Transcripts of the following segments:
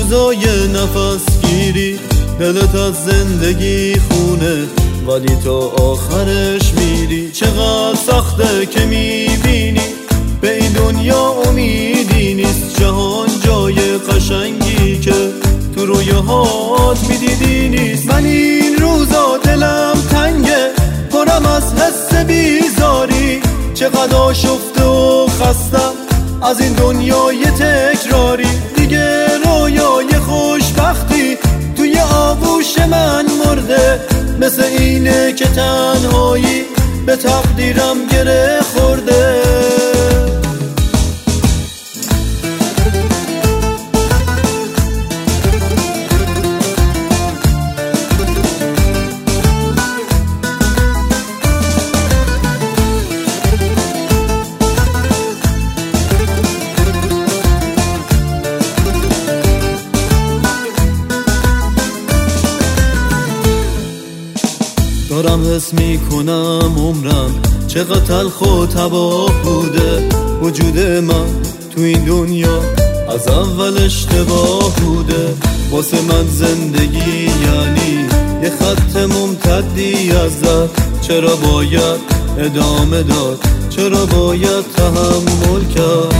روزای نفس گیری دلت از زندگی خونه، ولی تا آخرش میری. چقدر سخته که میبینی به این دنیا امیدی نیست، جهان جای قشنگی که تو رویاهات میدیدی نیست. من این روزا دلم تنگه، پرم از حس بیزاری، چقدر آشفته و خستم از این دنیای تکراری. دیگه رویای خوشبختی توی آغوش من مرده، مثل اینه که تنهایی به تقدیرم گره خورده. دارم حس میکنم عمرم چقدر تلخ و تباه بوده، وجود من تو این دنیا از اول اشتباه بوده. واسه من زندگی یعنی یه خط ممتدی از در، چرا باید ادامه داد، چرا باید تحمل کرد.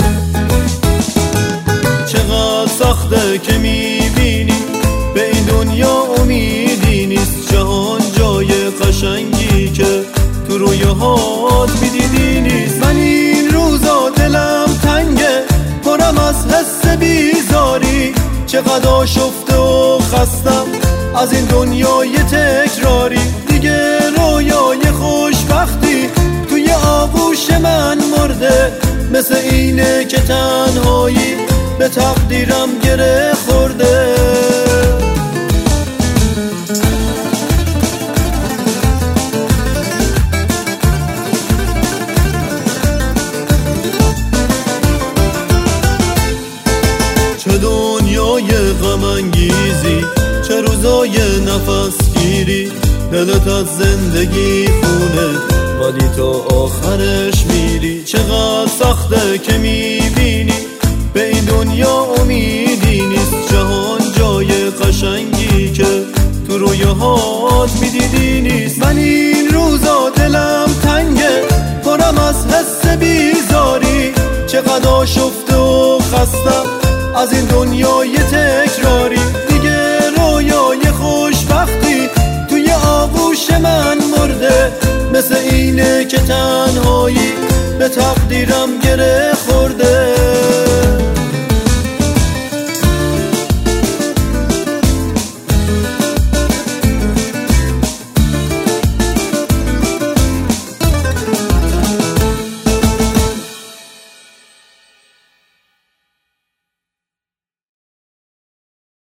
چقدر سخته که میبینی به این دنیا امیدی نیست، جهان جای قشنگی که تو رویاهات میدیدی نیست. من این روزا دلم تنگه، پرم از حس بیزاری، چقدر آشفته و خستم از این دنیای تکراری. دیگه رویای خوشبختی توی آغوش من مرده، مثل اینه که تنهایی به تقدیرم گره خورده. چه دنیای غم انگیزی، چه روزای نفس گیری، دلت از زندگی خونه، ولی تا آخرش میری. چقدر سخته که میبینی به این دنیا امیدی نیست، جهان جای قشنگی که تو رویاهات میدیدی نیست. من این روزا دلم تنگه، پرم از حس بیزاری، چقدر آشفته و خستم از این دنیای تکراری. دیگه رویای خوشبختی توی آغوش من مرده، مثل اینه که تنهایی به تقدیرم گره